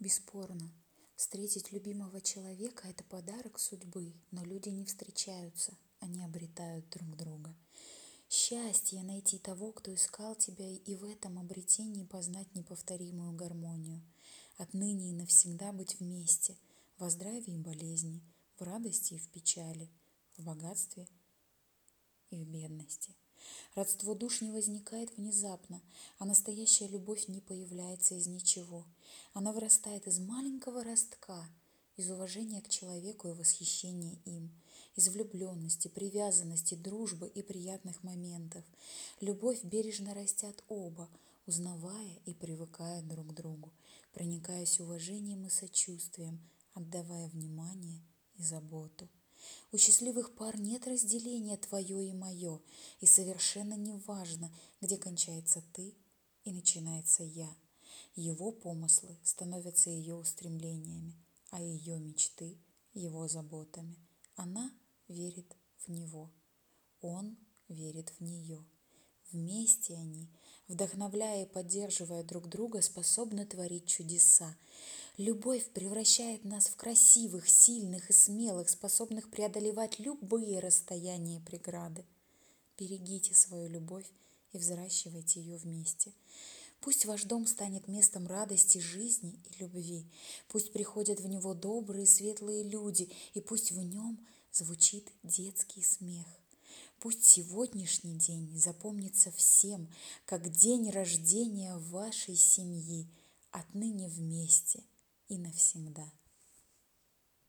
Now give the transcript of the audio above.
Бесспорно, встретить любимого человека – это подарок судьбы, но люди не встречаются, они обретают друг друга. Счастье найти того, кто искал тебя, и в этом обретении познать неповторимую гармонию. Отныне и навсегда быть вместе, во здравии и болезни, в радости и в печали, в богатстве и в бедности. Родство душ не возникает внезапно, а настоящая любовь не появляется из ничего. Она вырастает из маленького ростка, из уважения к человеку и восхищения им, из влюбленности, привязанности, дружбы и приятных моментов. Любовь бережно растят оба, узнавая и привыкая друг к другу, проникаясь уважением и сочувствием, отдавая внимание и заботу. У счастливых пар нет разделения твое и мое, и совершенно не важно, где кончается ты и начинается я. Его помыслы становятся ее устремлениями, а ее мечты – его заботами. Она верит в него, он верит в нее. Вместе они, вдохновляя и поддерживая друг друга, способны творить чудеса. Любовь превращает нас в красивых, сильных и смелых, способных преодолевать любые расстояния и преграды. Берегите свою любовь и взращивайте ее вместе. Пусть ваш дом станет местом радости, жизни и любви. Пусть приходят в него добрые, светлые люди, и пусть в нем звучит детский смех. Пусть сегодняшний день запомнится всем, как день рождения вашей семьи, отныне вместе и навсегда.